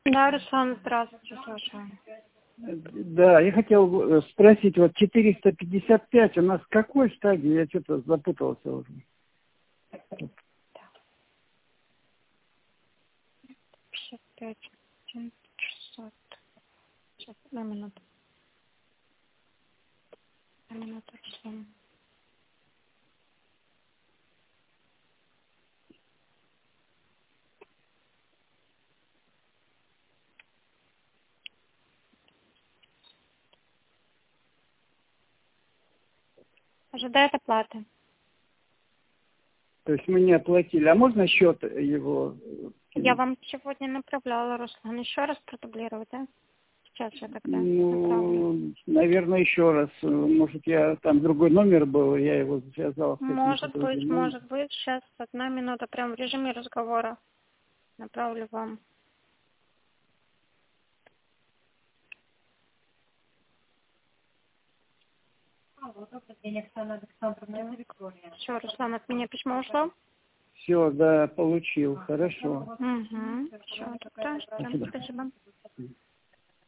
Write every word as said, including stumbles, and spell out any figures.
Да, Руслан, здравствуйте, слушаю. Да, я хотел спросить, вот четыреста пятьдесят пять у нас в какой стадии? Я что-то запутался уже. пятьдесят пять, шестьсот. Сейчас, одну минуту. Одну минуту, Руслан. Ожидает оплаты. То есть мы не оплатили. А можно счет его? Я вам сегодня направляла, Руслан. Еще раз продублировать, да? Сейчас я тогда Ну, направлю. наверное, еще раз. Может, я там другой номер был, я его связал с Может каким-то быть, другим номером. может быть. Сейчас одна минута, прям в режиме разговора направлю вам. Все, Руслан, от меня письмо ушло? Все, да, получил. Хорошо. Угу. Все, тогда ждем. Спасибо.